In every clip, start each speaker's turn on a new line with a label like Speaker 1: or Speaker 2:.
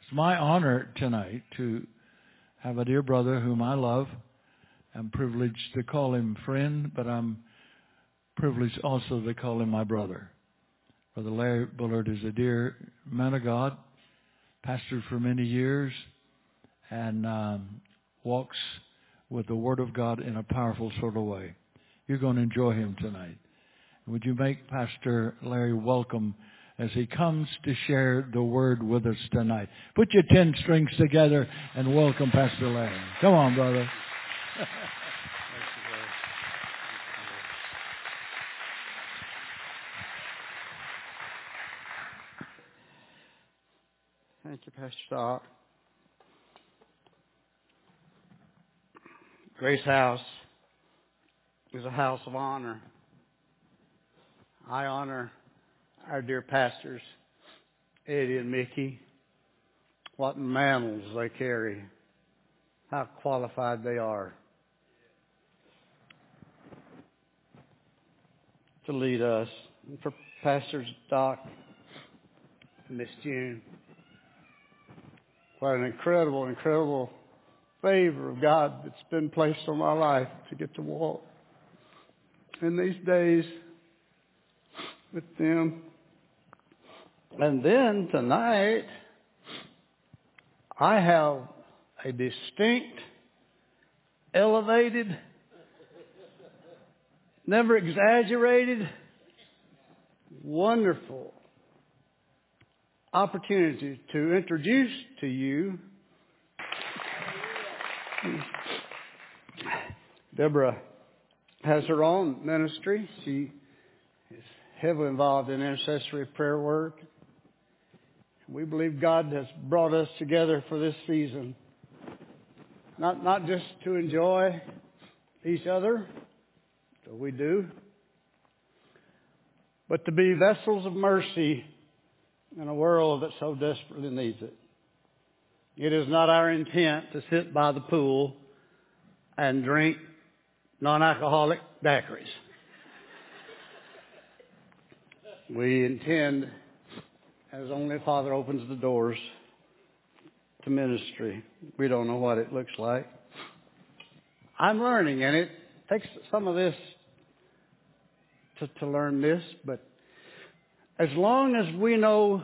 Speaker 1: It's my honor tonight to have a dear brother whom I love. I'm privileged to call him friend, but I'm privileged also to call him my brother. Brother Larry Bullard is a dear man of God, pastored for many years, and walks with the Word of God in a powerful sort of way. You're going to enjoy him tonight. Would you make Pastor Larry welcome as he comes to share the Word with us tonight? Put your 10 strings together and welcome Pastor Larry. Come on, brother.
Speaker 2: Thank you, Pastor Doc. Grace House is a house of honor. I honor our dear pastors, Eddie and Mickey. What mantles they carry. How qualified they are to lead us. And for Pastors Doc and Miss June, what an incredible favor of God that's been placed on my life to get to walk in these days with them. And then tonight, I have a distinct, elevated, never exaggerated, wonderful opportunity to introduce to you Deborah has her own ministry. She is heavily involved in intercessory prayer work. We believe God has brought us together for this season. Not just to enjoy each other, though we do, but to be vessels of mercy in a world that so desperately needs it. It is not our intent to sit by the pool and drink non-alcoholic daiquiris. We intend, as only Father opens the doors to ministry. We don't know what it looks like. I'm learning, and it takes some of this to learn this, but as long as we know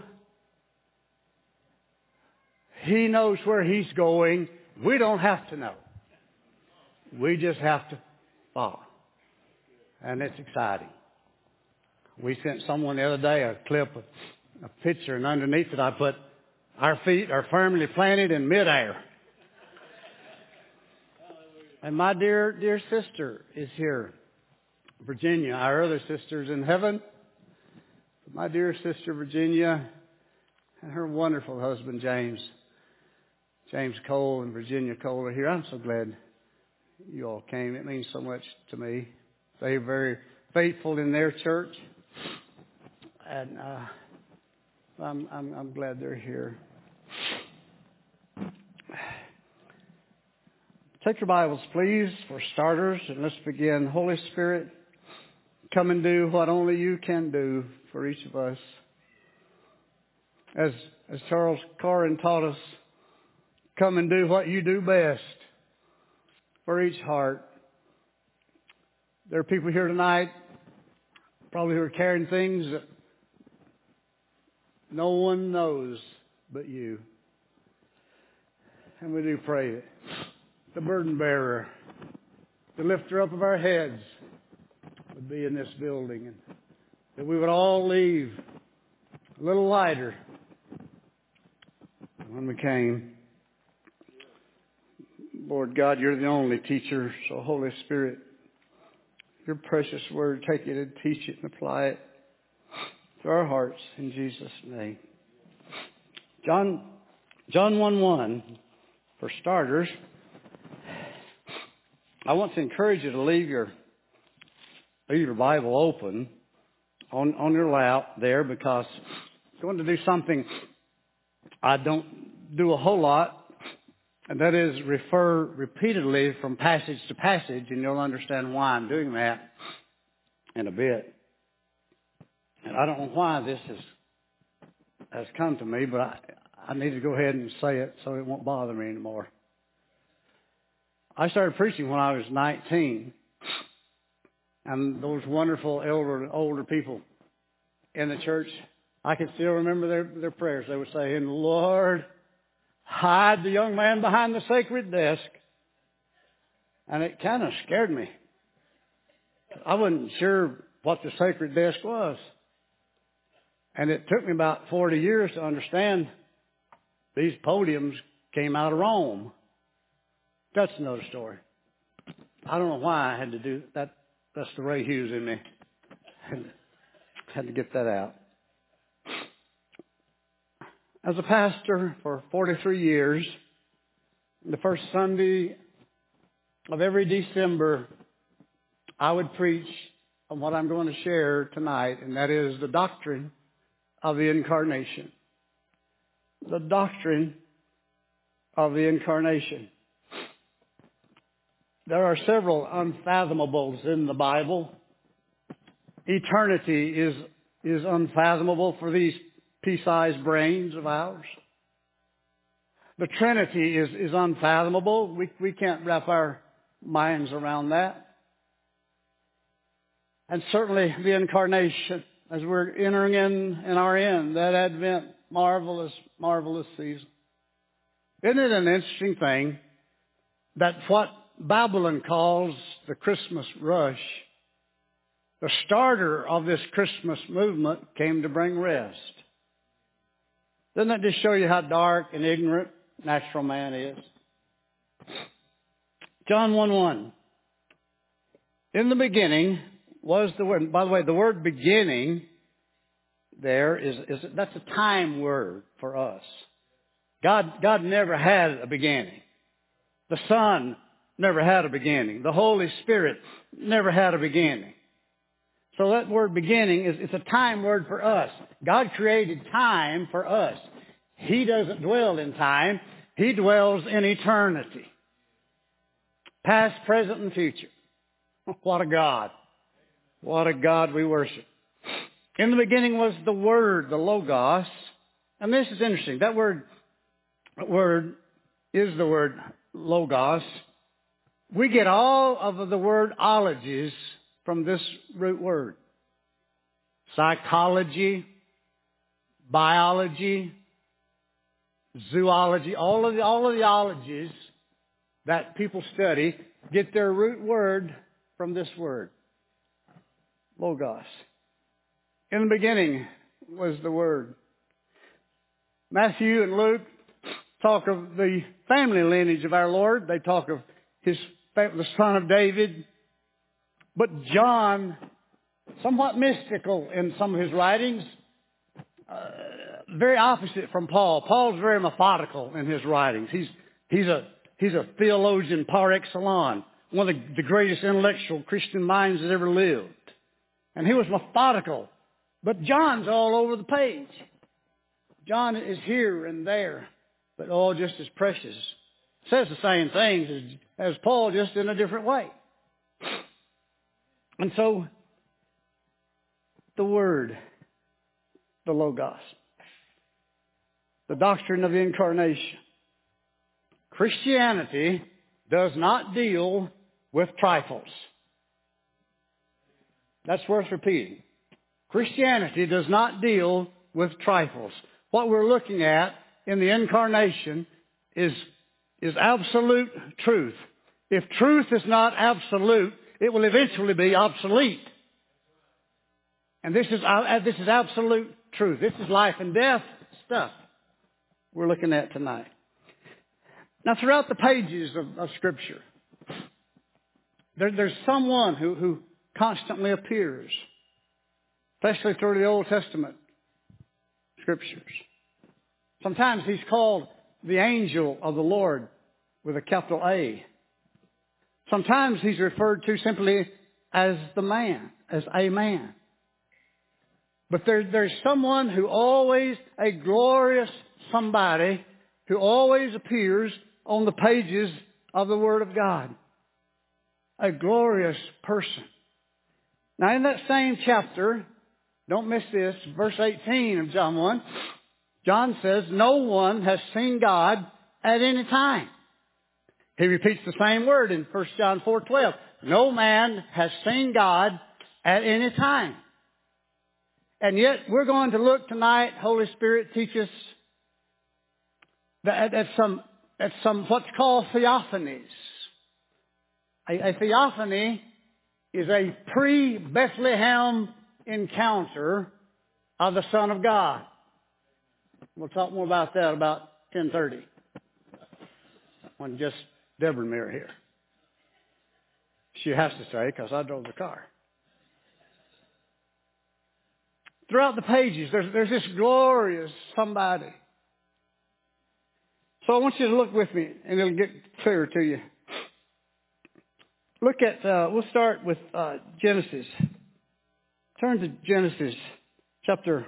Speaker 2: He knows where He's going, we don't have to know. We just have to follow. And it's exciting. We sent someone the other day a clip of a picture, and underneath it I put, "Our feet are firmly planted in midair." And my dear sister is here, Virginia. Our other sister's in heaven. My dear sister Virginia and her wonderful husband James Cole and Virginia Cole are here. I'm so glad you all came. It means so much to me. They're very faithful in their church, and I'm glad they're here. Take your Bibles, please, for starters, and let's begin. Holy Spirit, come and do what only you can do for each of us. As Charles Corrin taught us, come and do what you do best for each heart. There are people here tonight, probably who are carrying things that no one knows but you. And we do pray that the burden bearer, the lifter up of our heads, would be in this building, and that we would all leave a little lighter than when we came. Lord God, you're the only teacher, so Holy Spirit, your precious word, take it and teach it and apply it to our hearts in Jesus' name. John 1:1, for starters. I want to encourage you to leave your Bible open on your lap there, because I'm going to do something I don't do a whole lot, and that is refer repeatedly from passage to passage, and you'll understand why I'm doing that in a bit. And I don't know why this has come to me, but I need to go ahead and say it so it won't bother me anymore. I started preaching when I was 19. And those wonderful older people in the church, I can still remember their prayers. They would say, "And Lord, hide the young man behind the sacred desk." And it kind of scared me. I wasn't sure what the sacred desk was. And it took me about 40 years to understand these podiums came out of Rome. That's another story. I don't know why I had to do that. That's the Ray Hughes in me. Had to get that out. As a pastor for 43 years, the first Sunday of every December, I would preach on what I'm going to share tonight, and that is the doctrine of the Incarnation. The doctrine of the Incarnation. There are several unfathomable in the Bible. Eternity is unfathomable for these pea-sized brains of ours. The Trinity is unfathomable. We can't wrap our minds around that. And certainly the Incarnation, as we're entering in our end, that Advent, marvelous, marvelous season. Isn't it an interesting thing that what Babylon calls the Christmas rush, the starter of this Christmas movement came to bring rest? Doesn't that just show you how dark and ignorant natural man is? John 1:1. In the beginning was the Word. By the way, the word beginning there that's a time word for us. God never had a beginning. The Son never had a beginning. The Holy Spirit never had a beginning. So that word beginning it's a time word for us. God created time for us. He doesn't dwell in time. He dwells in eternity. Past, present, and future. What a God. What a God we worship. In the beginning was the Word, the Logos. And this is interesting. That word is the word Logos. We get all of the word ologies from this root word. Psychology, biology, zoology, all of the ologies that people study get their root word from this word. Logos. In the beginning was the Word. Matthew and Luke talk of the family lineage of our Lord. They talk of the son of David. But John, somewhat mystical in some of his writings, very opposite from Paul. Paul's very methodical in his writings. He's a theologian par excellence, one of the greatest intellectual Christian minds that ever lived. And he was methodical. But John's all over the page. John is here and there, but all just as precious. Says the same things as Paul, just in a different way. And so, the Word, the Logos, the doctrine of the Incarnation. Christianity does not deal with trifles. That's worth repeating. Christianity does not deal with trifles. What we're looking at in the Incarnation is absolute truth. If truth is not absolute, it will eventually be obsolete. And this is absolute truth. This is life and death stuff we're looking at tonight. Now, throughout the pages of Scripture, there's someone who constantly appears, especially through the Old Testament Scriptures. Sometimes he's called the angel of the Lord with a capital A. Sometimes he's referred to simply as the man, as a man. But there's someone who always, a glorious somebody, who always appears on the pages of the Word of God. A glorious person. Now in that same chapter, don't miss this, verse 18 of John 1, John says no one has seen God at any time. He repeats the same word in 1 John 4:12. No man has seen God at any time. And yet we're going to look tonight, Holy Spirit teach us that at some what's called theophanies. A theophany is a pre-Bethlehem encounter of the Son of God. We'll talk more about that about 10:30. When just Deborah and me are here. She has to say, because I drove the car. Throughout the pages, there's this glorious somebody. So I want you to look with me, and it'll get clearer to you. Look at, we'll start with Genesis. Turn to Genesis chapter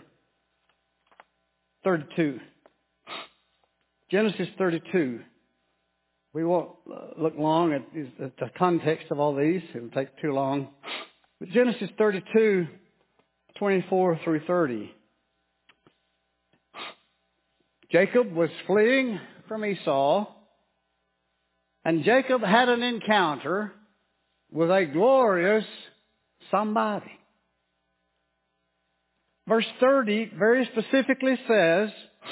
Speaker 2: 32. Genesis 32. We won't look long at the context of all these. It will take too long. But Genesis 32, 24 through 30. Jacob was fleeing from Esau, and Jacob had an encounter with a glorious somebody. Verse 30 very specifically says,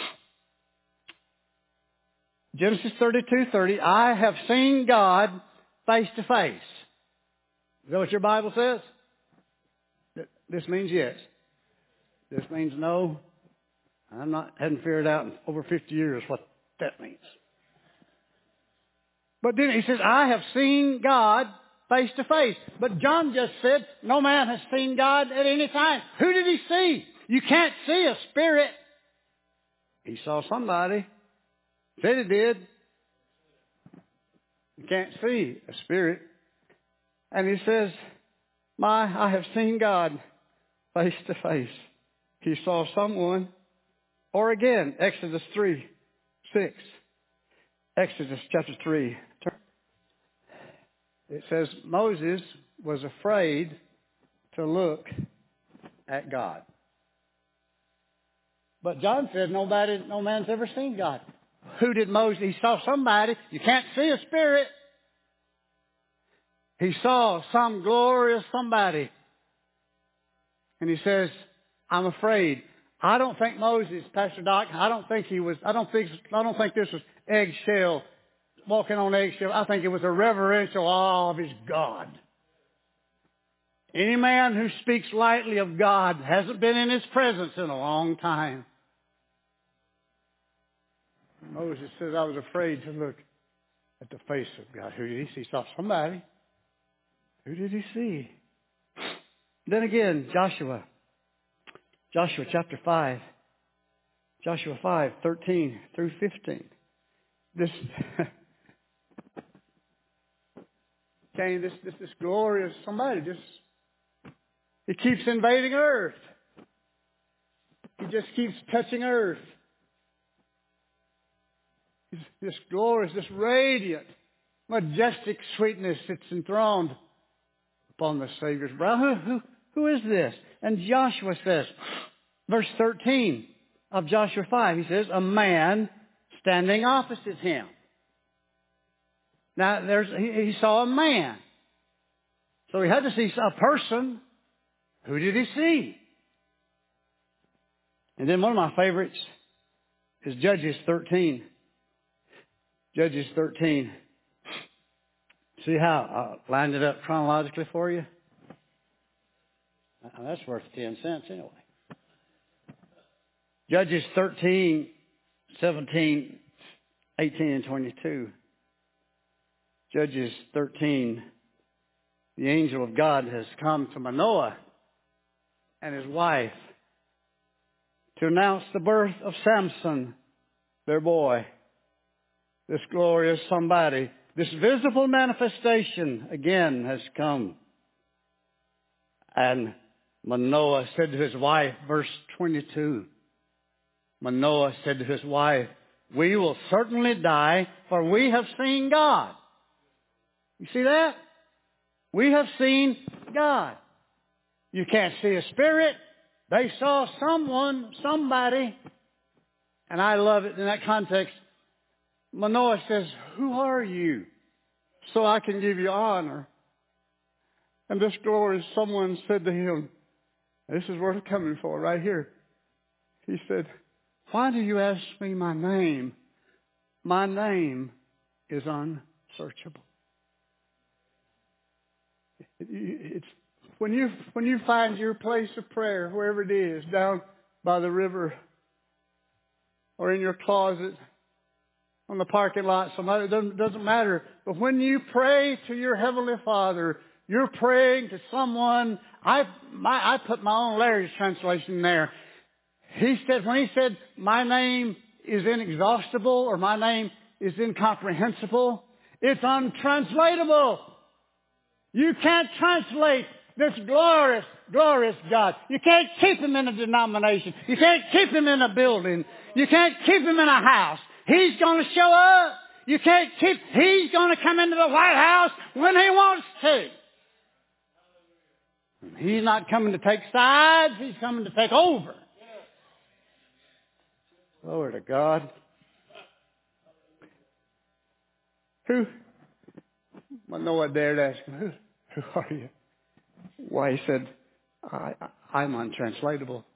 Speaker 2: Genesis 32:30, I have seen God face to face. Is that what your Bible says? This means yes. This means no. Hadn't figured out in over 50 years what that means. But then he says, I have seen God face to face. But John just said, no man has seen God at any time. Who did he see? You can't see a spirit. He saw somebody. Said he did. You can't see a spirit. And he says, I have seen God face to face. He saw someone. Or again, Exodus 3:6. Exodus chapter 3. It says Moses was afraid to look at God. But John said no man's ever seen God. Who did Moses? He saw somebody. You can't see a spirit. He saw some glorious somebody. And he says, I'm afraid. I don't think Moses, Pastor Doc, I don't think this was eggshell, walking on eggshell. I think it was a reverential awe of his God. Any man who speaks lightly of God hasn't been in his presence in a long time. Moses says, I was afraid to look at the face of God. Who did he see? He saw somebody. Who did he see? Then again, Joshua chapter 5. Joshua 5:13 through 15. This glorious somebody he keeps invading earth. He just keeps touching earth. This glorious, this radiant, majestic sweetness that's enthroned upon the Savior's brow. Who is this? And Joshua says, verse 13 of Joshua 5, he says, a man standing opposite him. Now, he saw a man. So he had to see a person. Who did he see? And then one of my favorites is Judges 13. Judges 13. See how I lined it up chronologically for you? That's worth 10 cents anyway. Judges 13, 17, 18, and 22. Judges 13, the angel of God has come to Manoah and his wife to announce the birth of Samson, their boy. This glorious somebody, this visible manifestation again has come. And Manoah said to his wife, verse 22, Manoah said to his wife, we will certainly die, for we have seen God. You see that? We have seen God. You can't see a spirit. They saw somebody. And I love it in that context. Manoah says, who are you? So I can give you honor. And this glory, someone said to him, this is worth coming for right here. He said, why do you ask me my name? My name is unsearchable. It's when you find your place of prayer, wherever it is, down by the river or in your closet, on the parking lot, somebody, it doesn't matter. But when you pray to your Heavenly Father, you're praying to someone. I put my own Larry's translation there. When he said, my name is inexhaustible or my name is incomprehensible, it's untranslatable. You can't translate this glorious, glorious God. You can't keep Him in a denomination. You can't keep Him in a building. You can't keep Him in a house. He's going to show up. He's going to come into the White House when He wants to. He's not coming to take sides. He's coming to take over. Glory to God. Manoah dared ask him, who are you? Why, he said, I'm untranslatable.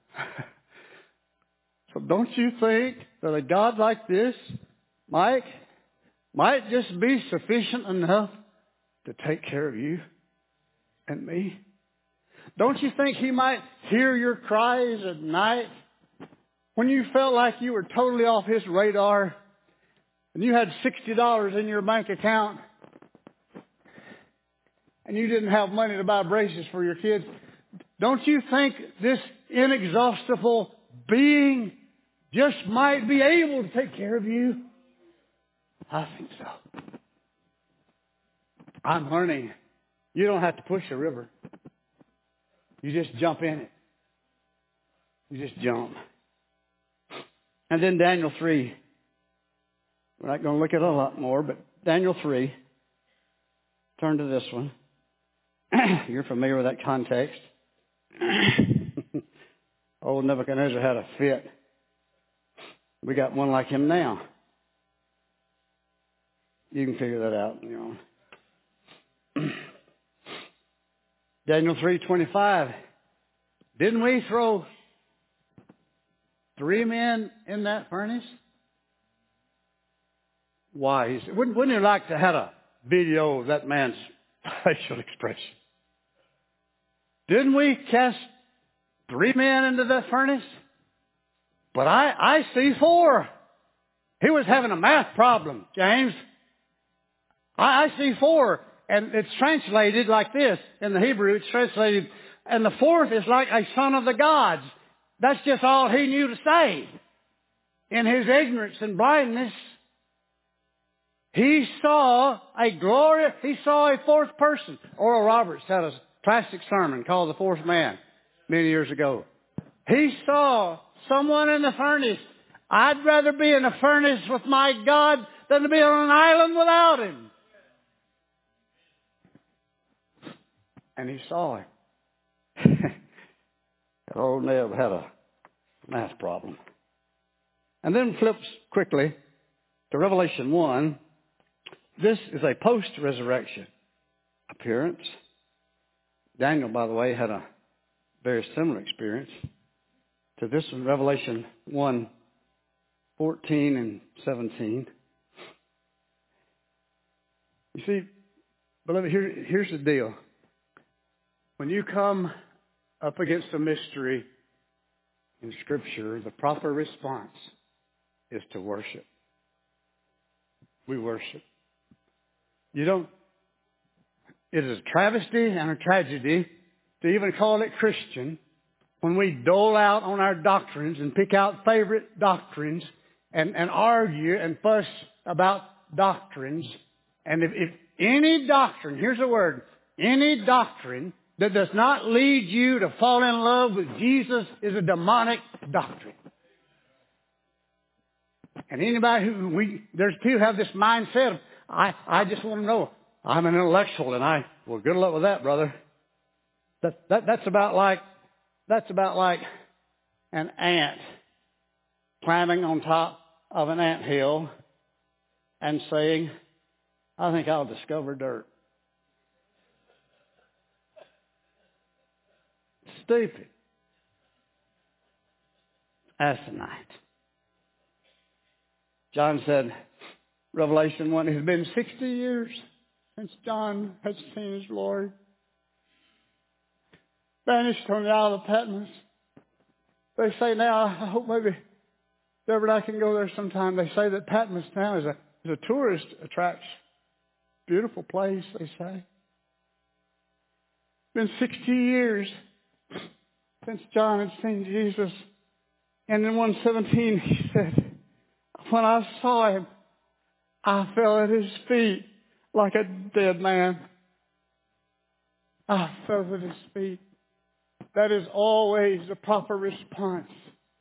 Speaker 2: So don't you think that a God like this, Mike, might just be sufficient enough to take care of you and me? Don't you think He might hear your cries at night when you felt like you were totally off His radar and you had $60 in your bank account and you didn't have money to buy braces for your kids? Don't you think this inexhaustible being just might be able to take care of you? I think so. I'm learning. You don't have to push a river. You just jump in it. You just jump. And then Daniel 3. We're not going to look at it a lot more, but Daniel 3. Turn to this one. You're familiar with that context. Old Nebuchadnezzar had a fit. We got one like him now. You can figure that out on your own. Daniel 3:25. Didn't we throw 3 men in that furnace? Why? He said, wouldn't you like to have a video of that man's facial expression? Didn't we cast 3 men into that furnace? But I see 4. He was having a math problem, James. I see 4. And it's translated like this. In the Hebrew, it's translated, and the 4th is like a son of the gods. That's just all he knew to say. In his ignorance and blindness, he saw a 4th person. Oral Roberts had a classic sermon called The Fourth Man many years ago. He saw someone in the furnace. I'd rather be in a furnace with my God than to be on an island without Him. And he saw it. That old Neb had a math problem. And then flips quickly to Revelation 1. This is a post-resurrection appearance. Daniel, by the way, had a very similar experience to this one, Revelation 1:14 and 17. You see, beloved, here's the deal. When you come up against a mystery in Scripture, the proper response is to worship. We worship. It is a travesty and a tragedy to even call it Christian when we dole out on our doctrines and pick out favorite doctrines and argue and fuss about doctrines. And if any doctrine, here's a word, any doctrine that does not lead you to fall in love with Jesus is a demonic doctrine. And anybody there's people who have this mindset of, I just want to know, I'm an intellectual and well, good luck with that, brother. That's about like an ant climbing on top of an anthill and saying, I think I'll discover dirt. Stupid. Asinine. John said, Revelation 1, it has been 60 years since John has seen his Lord. Banished from the Isle of Patmos. They say now, I hope maybe Deborah and I can go there sometime. They say that Patmos now is a tourist attraction. Beautiful place, they say. It's been 60 years since John had seen Jesus. And in 1:17 he said, when I saw him, I fell at his feet like a dead man. I fell at his feet. That is always the proper response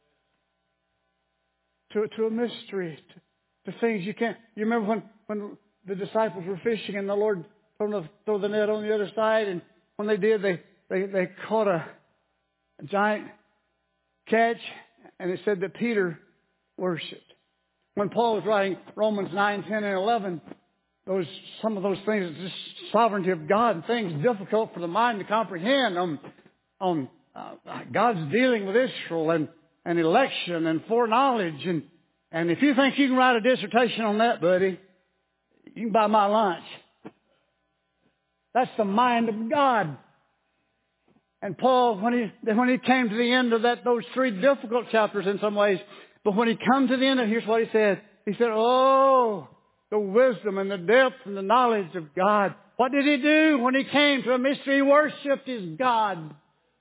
Speaker 2: to a mystery, to things you can't. You remember when the disciples were fishing and the Lord told them to throw the net on the other side, and when they did, they caught a giant catch, and it said that Peter worshipped. When Paul was writing Romans 9, 10, and 11, some of those things, just sovereignty of God and things difficult for the mind to comprehend on God's dealing with Israel and election and foreknowledge. And if you think you can write a dissertation on that, buddy, you can buy my lunch. That's the mind of God. And Paul, when he came to the end of those three difficult chapters in some ways, but when he come to the end, here's what he said. He said, oh, the wisdom and the depth and the knowledge of God. What did he do when he came to a mystery? He worshipped his God.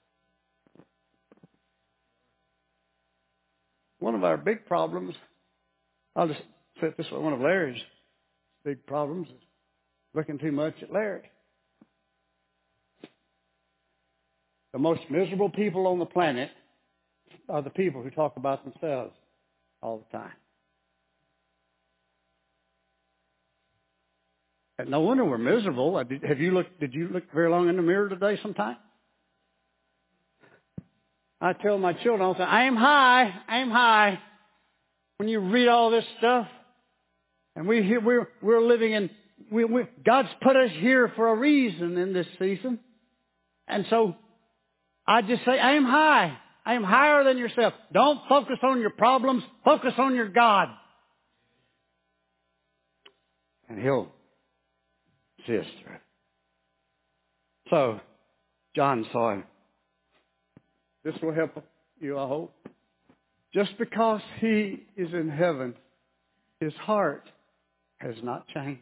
Speaker 2: One of our big problems, I'll just say it this way, one of Larry's big problems is looking too much at Larry. The most miserable people on the planet are the people who talk about themselves all the time. And no wonder we're miserable. Did you look very long in the mirror today sometime? I tell my children all the time, I am high. When you read all this stuff, and we're living in, God's put us here for a reason in this season. And so, I just say, I am high. I am higher than yourself. Don't focus on your problems. Focus on your God. And He'll see us through. So, John saw him. This will help you, I hope. Just because he is in heaven, his heart has not changed.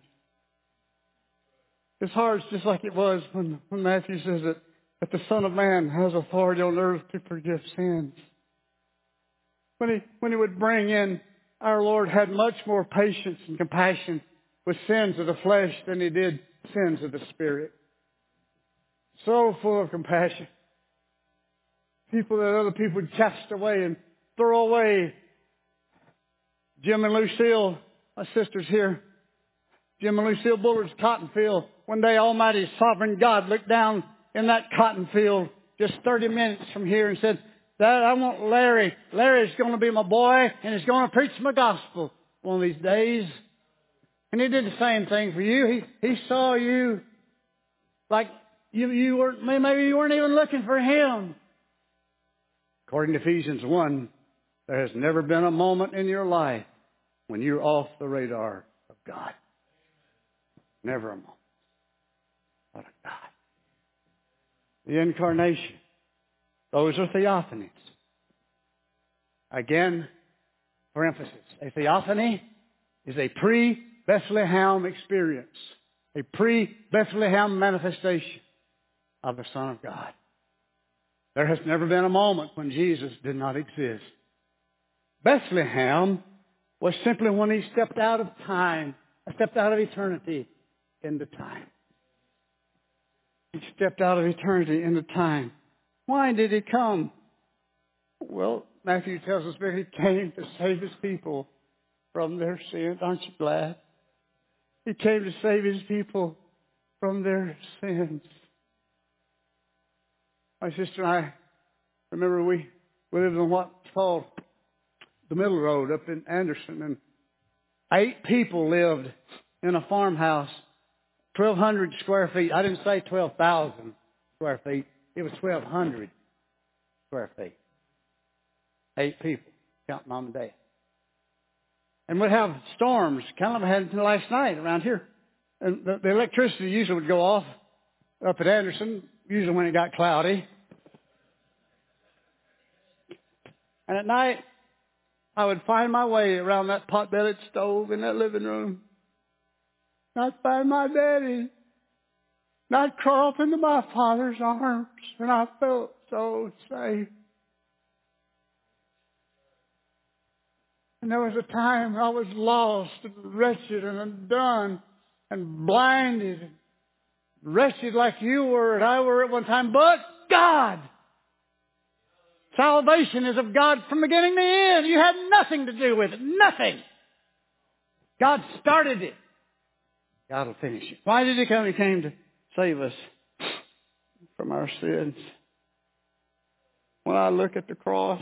Speaker 2: His heart's just like it was when Matthew says that the Son of Man has authority on earth to forgive sins. When he would bring in, our Lord had much more patience and compassion with sins of the flesh than he did sins of the spirit. So full of compassion. People that other people would cast away and throw away. Jim and Lucille, my sisters here, Jim and Lucille Bullard's cotton field. One day Almighty Sovereign God looked down in that cotton field just 30 minutes from here and said, Dad, I want Larry. Larry's going to be my boy and he's going to preach my gospel one of these days. And he did the same thing for you. He saw you like you weren't, maybe you weren't even looking for him. According to Ephesians 1, there has never been a moment in your life when you're off the radar of God. Never a moment. What a God. The incarnation. Those are theophanies. Again, for emphasis, a theophany is a pre-Bethlehem experience. A pre-Bethlehem manifestation of the Son of God. There has never been a moment when Jesus did not exist. Bethlehem was simply when he stepped out of time, stepped out of eternity into time. He stepped out of eternity into time. Why did he come? Well, Matthew tells us that he came to save his people from their sins. Aren't you glad? He came to save his people from their sins. My sister and I, remember we lived in what's called the middle road up in Anderson, and 8 people lived in a farmhouse, 1,200 square feet. I didn't say 12,000 square feet. It was 1,200 square feet. 8 people, counting mom and dad. And we'd have storms, kind of had last night around here. And the electricity usually would go off up at Anderson, usually when it got cloudy. And at night, I would find my way around that pot-bellied stove in that living room. And I'd find my daddy. And I'd crawl up into my father's arms. And I felt so safe. And there was a time I was lost and wretched and undone and blinded and wretched like you were and I were at one time. But God! Salvation is of God from beginning to end. You had nothing to do with it. Nothing. God started it. God will finish it. Why did He come? He came to save us from our sins. When I look at the cross,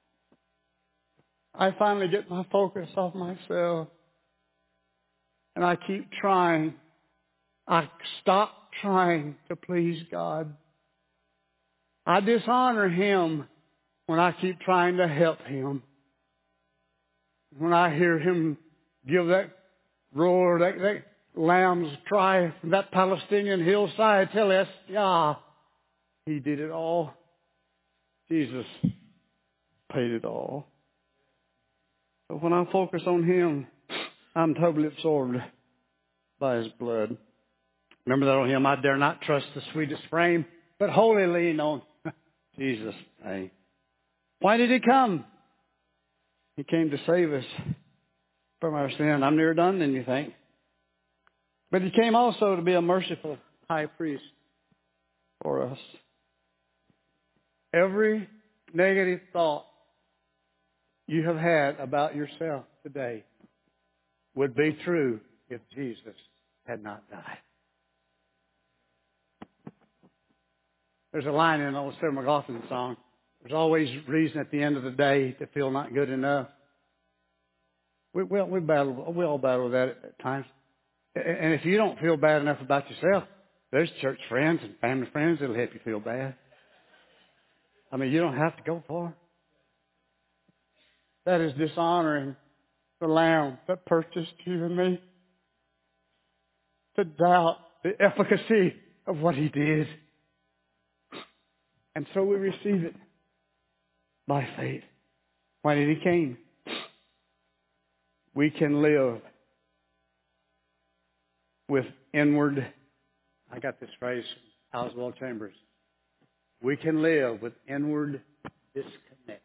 Speaker 2: I finally get my focus off myself. And I keep trying. I stop trying to please God. I dishonor Him when I keep trying to help Him. When I hear Him give that roar, that lamb's cry from that Palestinian hillside, tell us, yeah, He did it all. Jesus paid it all. So when I focus on Him, I'm totally absorbed by His blood. Remember that old hymn, I dare not trust the sweetest frame, but wholly lean on Jesus' name. Why did He come? He came to save us from our sin. I'm near done than you think. But He came also to be a merciful high priest for us. Every negative thought you have had about yourself today would be true if Jesus had not died. There's a line in an old Sarah McLaughlin song. There's always reason at the end of the day to feel not good enough. We all battle with that at times. And if you don't feel bad enough about yourself, there's church friends and family friends that'll help you feel bad. I mean, you don't have to go far. That is dishonoring the Lamb that purchased you and me. To doubt the efficacy of what He did. And so we receive it by faith. Why did He came? We can live with inward, I got this phrase from Oswald Chambers. We can live with inward disconnect.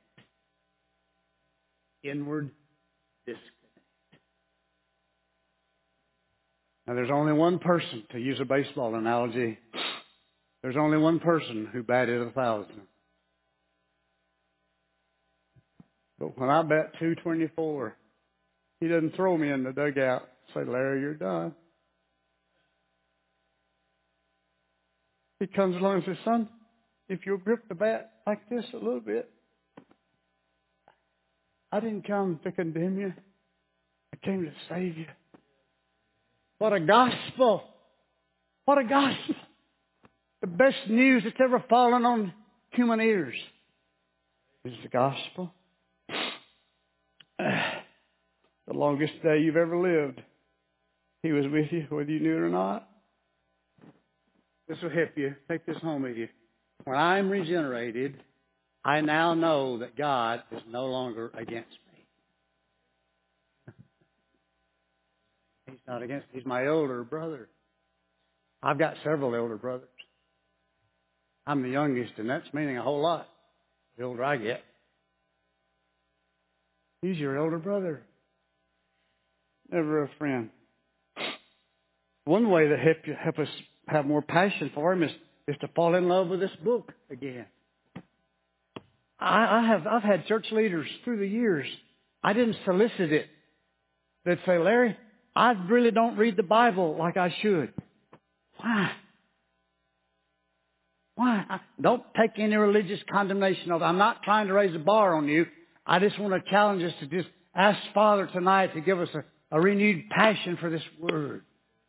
Speaker 2: Inward disconnect. Now there's only one person, to use a baseball analogy, there's only one person who batted 1,000. But when I bat 224, he doesn't throw me in the dugout and say, Larry, you're done. He comes along and says, son, if you'll grip the bat like this a little bit, I didn't come to condemn you. I came to save you. What a gospel. What a gospel. The best news that's ever fallen on human ears is the gospel. The longest day you've ever lived, He was with you, whether you knew it or not. This will help you. Take this home with you. When I'm regenerated, I now know that God is no longer against me. He's not against me. He's my elder brother. I've got several elder brothers. I'm the youngest, and that's meaning a whole lot the older I get. He's your elder brother. Never a friend. One way to help us have more passion for Him is to fall in love with this book again. I've had church leaders through the years. I didn't solicit it. They'd say, Larry, I really don't read the Bible like I should. Why? Don't take any religious condemnation of it. I'm not trying to raise a bar on you. I just want to challenge us to just ask Father tonight to give us a renewed passion for this Word.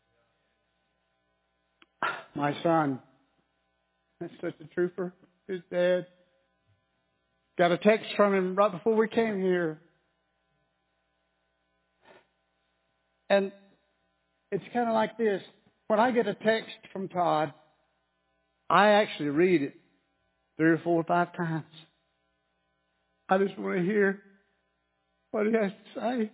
Speaker 2: My son, that's such a trooper. His dad. Got a text from him right before we came here. And it's kind of like this. When I get a text from Todd, I actually read it 3 or 4 or 5 times. I just want to hear what he has to say.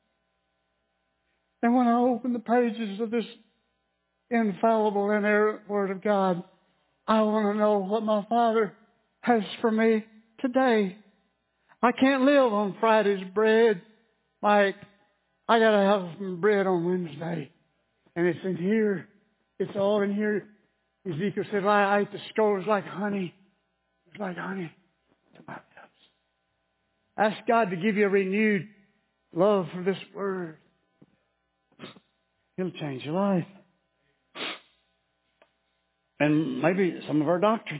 Speaker 2: And when I open the pages of this infallible, inerrant Word of God, I want to know what my Father has for me today. I can't live on Friday's bread. Like, I got to have some bread on Wednesday. And it's in here. It's all in here. Ezekiel said, I ate the scrolls like honey. It's like honey to my lips. Ask God to give you a renewed love for this Word. It'll change your life. And maybe some of our doctrine.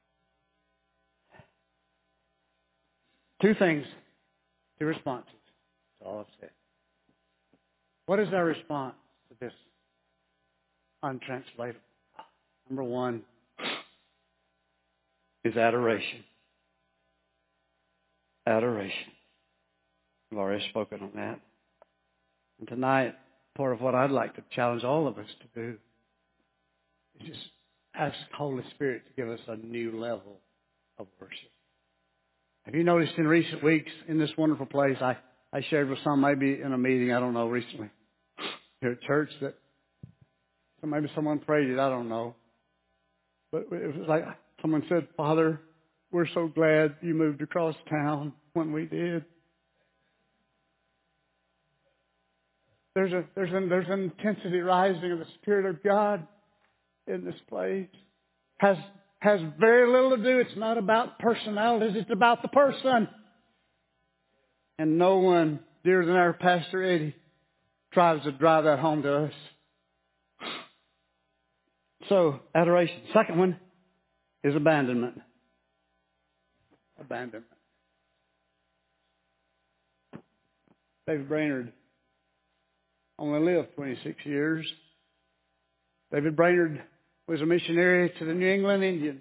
Speaker 2: 2 things, 2 responses. That's all I've said. What is our response to this untranslatable? Number 1 is adoration. Adoration. I've already spoken on that. And tonight, part of what I'd like to challenge all of us to do is just ask the Holy Spirit to give us a new level of worship. Have you noticed in recent weeks in this wonderful place, I shared with some maybe in a meeting, I don't know, recently, here at church, that maybe someone prayed it, I don't know. But it was like someone said, Father, we're so glad you moved across town when we did. There's an intensity rising of the Spirit of God in this place. Has very little to do. It's not about personalities. It's about the person. And no one dearer than our Pastor Eddie tries to drive that home to us. So, adoration. Second one is abandonment. Abandonment. David Brainerd only lived 26 years. David Brainerd was a missionary to the New England Indians.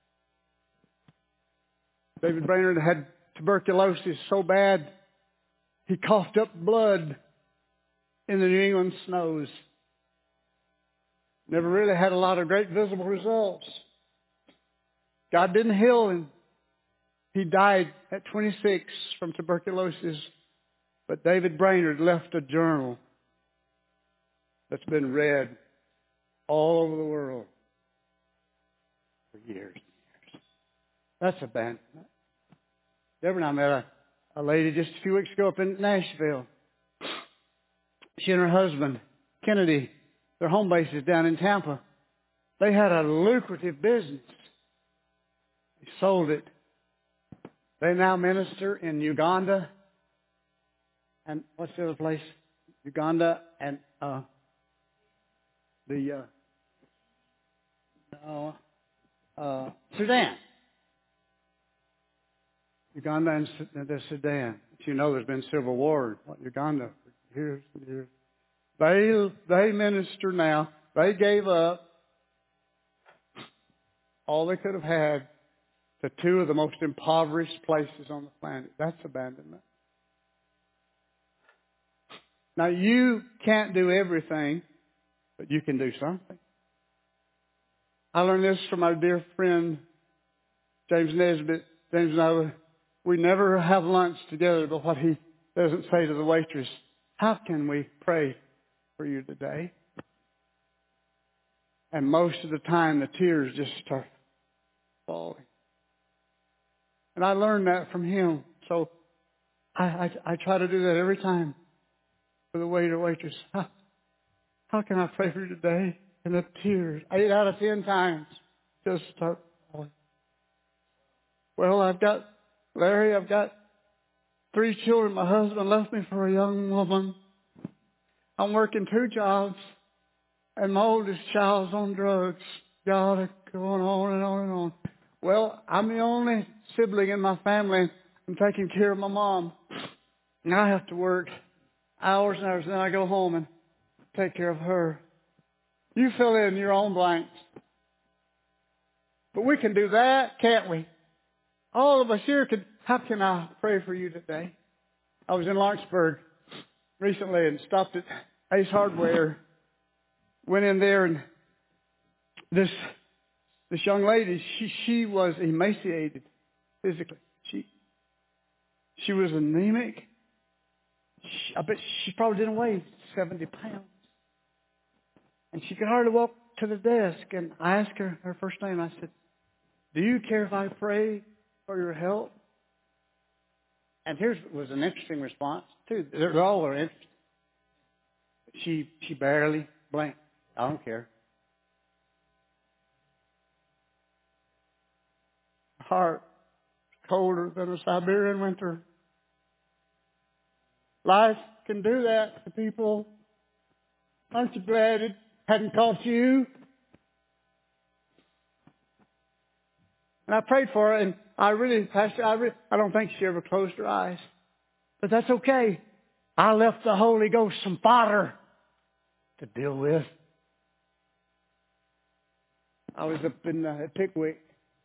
Speaker 2: David Brainerd had tuberculosis so bad he coughed up blood in the New England snows. Never really had a lot of great visible results. God didn't heal him. He died at 26 from tuberculosis. But David Brainerd left a journal that's been read all over the world for years and years. That's abandonment. Deborah and I met a lady just a few weeks ago up in Nashville. She and her husband, Kennedy, their home base is down in Tampa. They had a lucrative business. They sold it. They now minister in Uganda. And what's the other place? Uganda and Sudan. Uganda and the Sudan. But you know there's been civil war in Uganda for years and years. They minister now. They gave up all they could have had to 2 of the most impoverished places on the planet. That's abandonment. Now, you can't do everything, but you can do something. I learned this from our dear friend, James Nesbitt. James and I, we never have lunch together, but what he doesn't say to the waitress, how can we pray for you today? And most of the time, the tears just start falling. And I learned that from him. So I try to do that every time for the waiter or waitress. How can I pray for you today? And the tears, 8 out of 10 times, just start falling. Well, I've got Larry, I've got 3 children. My husband left me for a young woman. I'm working 2 jobs. And my oldest child's on drugs. God, it's going on and on and on. Well, I'm the only sibling in my family. I'm taking care of my mom. And I have to work hours and hours. And then I go home and take care of her. You fill in your own blanks. But we can do that, can't we? All of us here can. How can I pray for you today? I was in Lawrenceburg recently and stopped at Ace Hardware. Went in there and this young lady, she was emaciated physically. She was anemic. I bet she probably didn't weigh 70 pounds. And she could hardly walk to the desk. And I asked her first name. I said, "Do you care if I pray for your help?" And here's was an interesting response, too. They all were interesting. She barely blinked. "I don't care." Her heart colder than a Siberian winter. Life can do that to people. Aren't you glad it hadn't cost you? And I prayed for her, and Pastor, I don't think she ever closed her eyes. But that's okay. I left the Holy Ghost some fodder to deal with. I was up in at Pickwick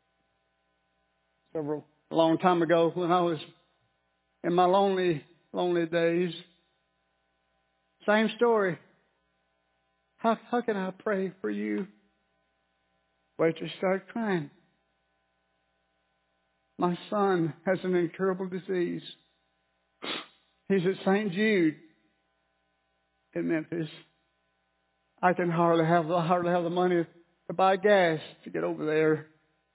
Speaker 2: a long time ago when I was in my lonely days. Same story. How can I pray for you? Waitress started crying. My son has an incurable disease. He's at St. Jude in Memphis. I can hardly have the money to buy gas to get over there.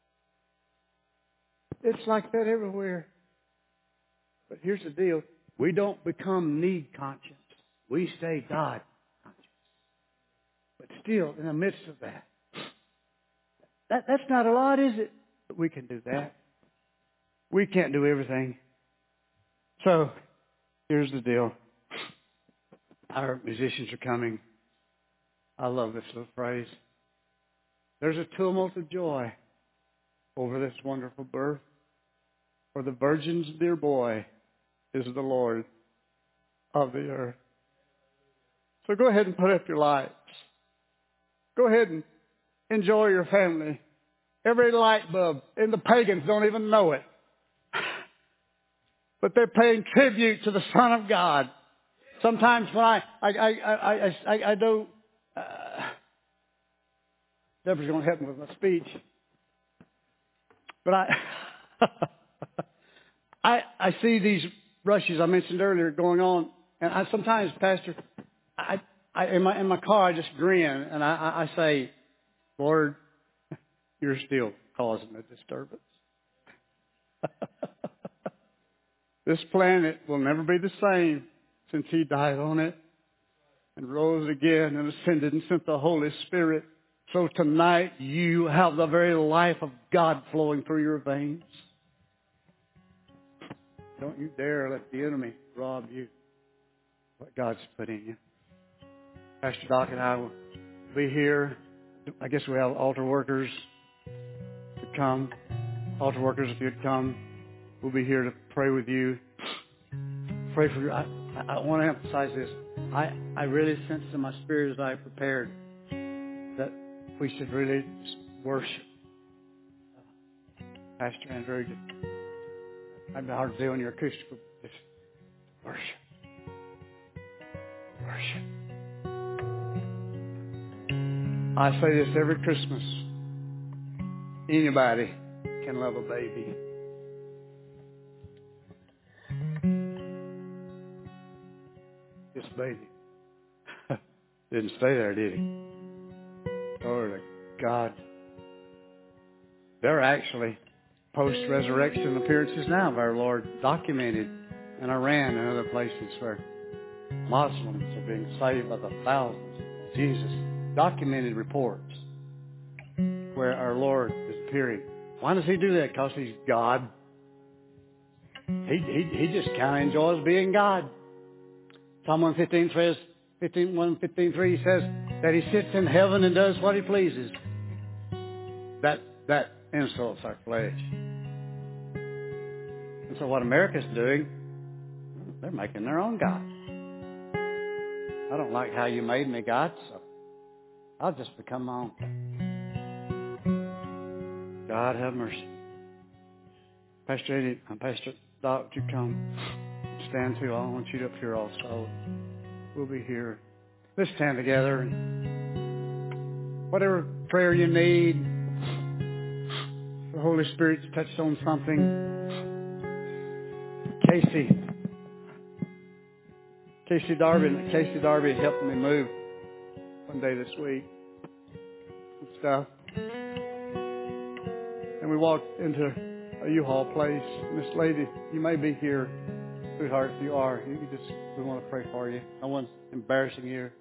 Speaker 2: It's like that everywhere. But here's the deal. We don't become need conscious. We stay God conscious. But still, in the midst of that's not a lot, is it? But we can do that. We can't do everything. So, here's the deal. Our musicians are coming. I love this little phrase. There's a tumult of joy over this wonderful birth. For the virgin's dear boy is the Lord of the earth. So go ahead and put up your lights. Go ahead and enjoy your family. Every light bulb, and the pagans don't even know it. But they're paying tribute to the Son of God. Sometimes when I do, Deborah's going to help me with my speech. But I see these rushes I mentioned earlier going on, and sometimes, Pastor, in my car I just grin and I say, "Lord, you're still causing a disturbance." This planet will never be the same since He died on it and rose again and ascended and sent the Holy Spirit. So tonight you have the very life of God flowing through your veins. Don't you dare let the enemy rob you what God's put in you. Pastor Doc and I will be here. I guess we have altar workers to come. Altar workers, if you'd come, we'll be here to pray with you. Pray for you. I want to emphasize this. I really sense in my spirit as I prepared that we should really worship. Pastor Andrew, I'd be hard to do on your acoustic, but just worship. Worship. I say this every Christmas. Anybody can love a baby. This baby didn't stay there, did he? Glory to God. There are actually post-resurrection appearances now of our Lord documented in Iran and other places where Muslims are being saved by the thousands. Jesus documented reports where our Lord is appearing. Why does He do that? Because He's God. He just kind of enjoys being God. Psalm 115 says, 115:3 says that He sits in heaven and does what He pleases. That insults our flesh. And So what America's doing, they're making their own God. I don't like how you made me, God, so I'll just become my own God. God have mercy. Pastor Eddie and Pastor Doc, would you come stand too? I want you up here also. We'll be here. Let's stand together. Whatever prayer you need, the Holy Spirit's touched on something. Casey Darby helped me move one day this week and stuff. And we walked into a U-Haul place. And this lady, you may be here, sweetheart, if you are. We want to pray for you. No one's embarrassing you.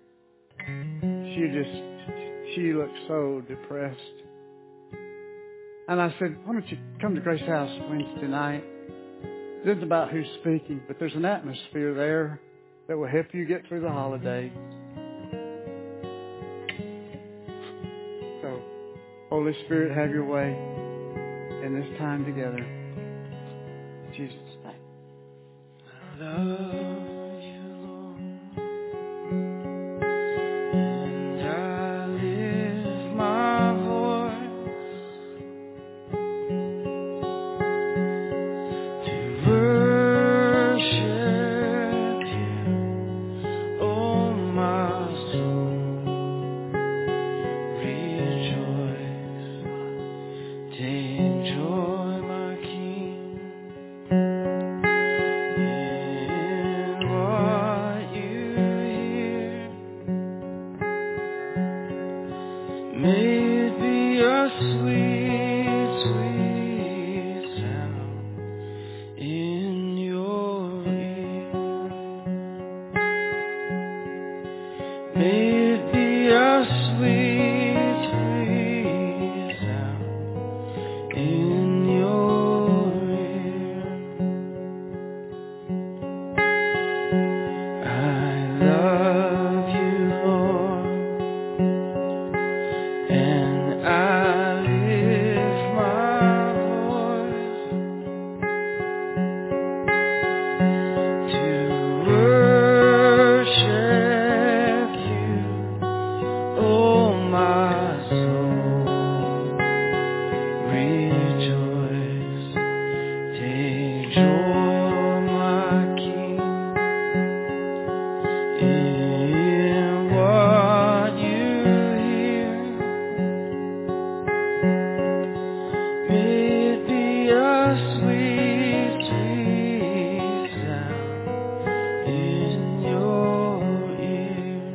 Speaker 2: She looked so depressed. And I said, why don't you come to Grace House Wednesday night? It isn't about who's speaking, but there's an atmosphere there that will help you get through the holidays. So, Holy Spirit, have your way in this time together. In Jesus' name.
Speaker 3: I love you, Lord, and I lift my voice to worship you, oh my soul, rejoice, take joy, my King, in what you hear. May it be a sweet, sweet sound in your ear. May it be a sweet, sweet sound in your ear. I love you, Lord, and I lift my voice to worship you, oh my soul, rejoice, take joy, my King, in what you hear. May it be a sweet, sweet sound in your ear.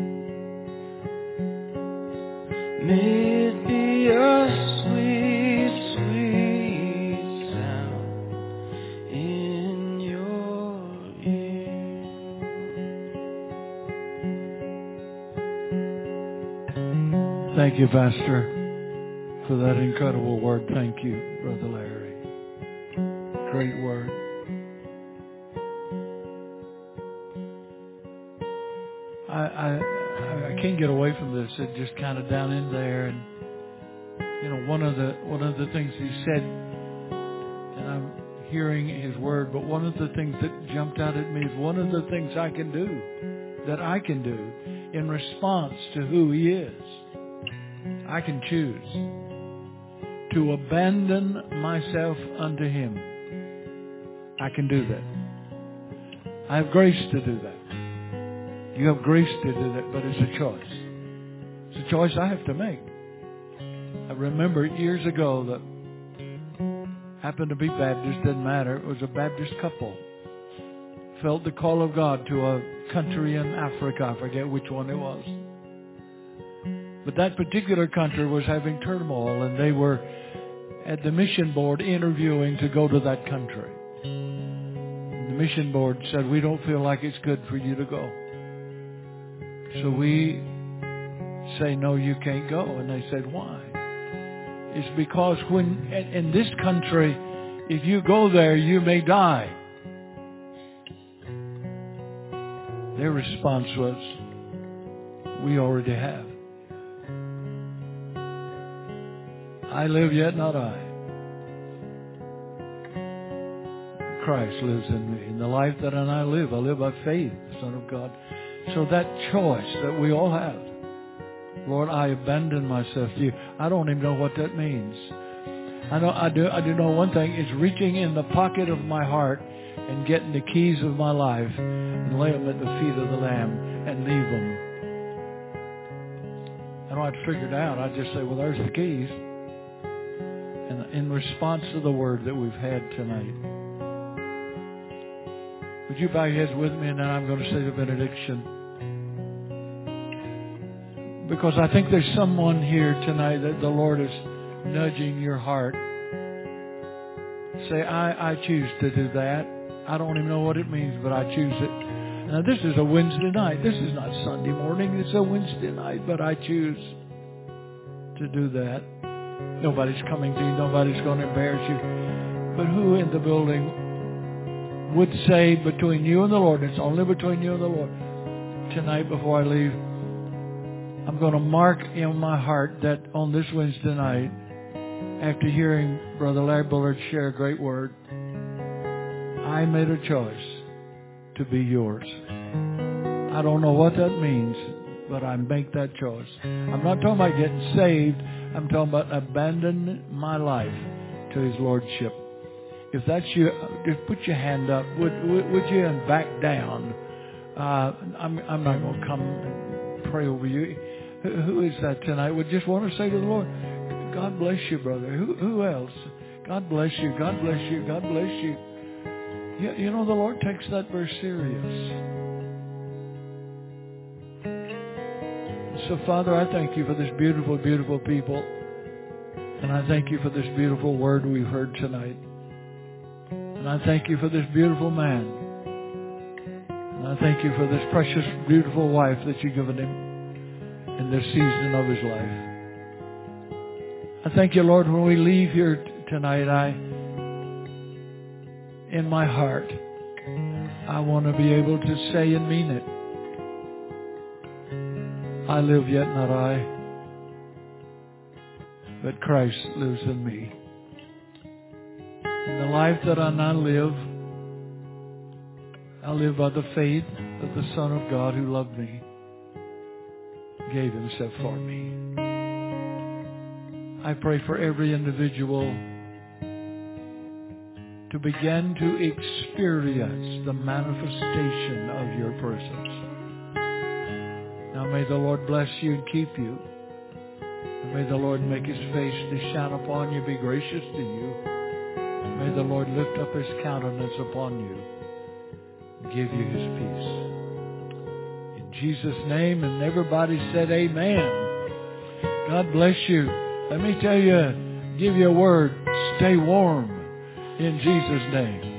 Speaker 3: May it be a sweet, sweet sound in your ear.
Speaker 1: Thank you, Pastor, for that incredible word. Thank you, Brother Larry. Great word. I can't get away from this. It just kind of down in there, and you know, one of the things he said, and I'm hearing his word, but one of the things that jumped out at me is one of the things I can do in response to who he is. I can choose to abandon myself unto him. I can do that. I have grace to do that. You have grace to do that, but it's a choice. It's a choice I have to make. I remember years ago that happened to be Baptist, didn't matter. It was a Baptist couple. Felt the call of God to a country in Africa. I forget which one it was. But that particular country was having turmoil, and they were at the mission board interviewing to go to that country. And the mission board said, we don't feel like it's good for you to go. So we say, no, you can't go. And they said, why? It's because when in this country, if you go there, you may die. Their response was, we already have. I live yet not I. Christ lives in me. In the life that I live by faith, Son of God. So that choice that we all have, Lord, I abandon myself to you. I don't even know what that means. I do know one thing. It's reaching in the pocket of my heart and getting the keys of my life and lay them at the feet of the Lamb and leave them. I don't have to figure it out. I just say, well, there's the keys. And in response to the word that we've had tonight, would you bow your heads with me, and then I'm going to say the benediction. Because I think there's someone here tonight that the Lord is nudging your heart. Say, I choose to do that. I don't even know what it means, but I choose it. Now, this is a Wednesday night. This is not Sunday morning. It's a Wednesday night, but I choose to do that. Nobody's coming to you. Nobody's going to embarrass you. But who in the building would say between you and the Lord, it's only between you and the Lord, tonight before I leave, I'm going to mark in my heart that on this Wednesday night, after hearing Brother Larry Bullard share a great word, I made a choice to be yours. I don't know what that means, but I make that choice. I'm not talking about getting saved. I'm talking about abandoning my life to His Lordship. If that's you, just put your hand up. Would you and back down? I'm not going to come and pray over you. Who is that tonight? Would just want to say to the Lord, God bless you, brother. Who else? God bless you. God bless you. God bless you. You know, the Lord takes that very serious. So, Father, I thank you for this beautiful, beautiful people. And I thank you for this beautiful word we've heard tonight. And I thank you for this beautiful man. And I thank you for this precious, beautiful wife that you've given him in this season of his life. I thank you, Lord, when we leave here tonight, in my heart, I want to be able to say and mean it. I live yet not I, but Christ lives in me. In the life that I now live, I live by the faith of the Son of God who loved me, gave Himself for me. I pray for every individual to begin to experience the manifestation of your presence. Now may the Lord bless you and keep you. And may the Lord make His face to shine upon you, be gracious to you. May the Lord lift up His countenance upon you and give you His peace. In Jesus' name, and everybody said amen. God bless you. Let me tell you, give you a word, stay warm in Jesus' name.